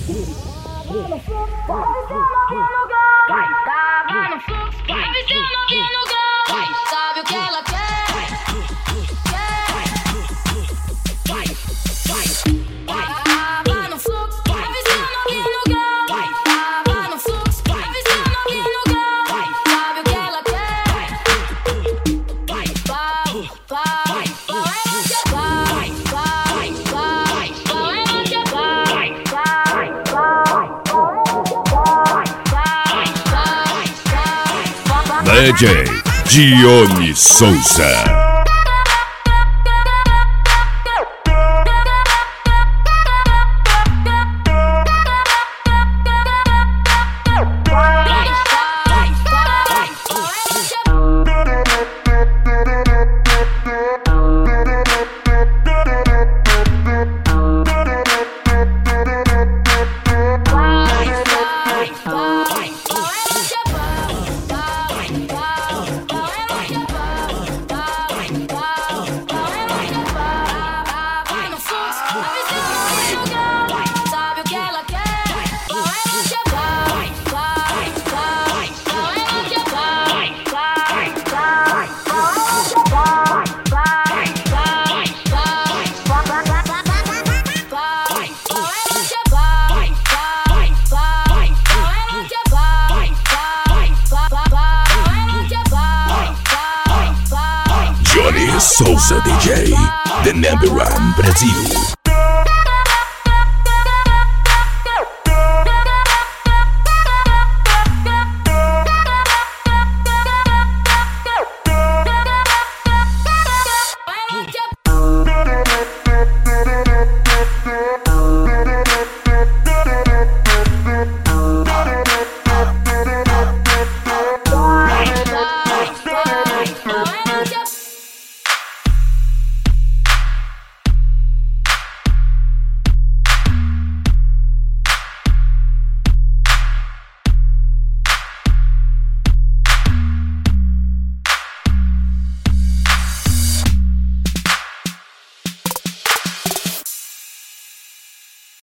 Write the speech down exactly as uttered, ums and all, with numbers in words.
no fluxo, vai viciando no grau. Vai, tava no fluxo, vai viciando no grau. Sabe o que ela quer? D J Dione Souza. Dione Souza D J, the number one Brasil.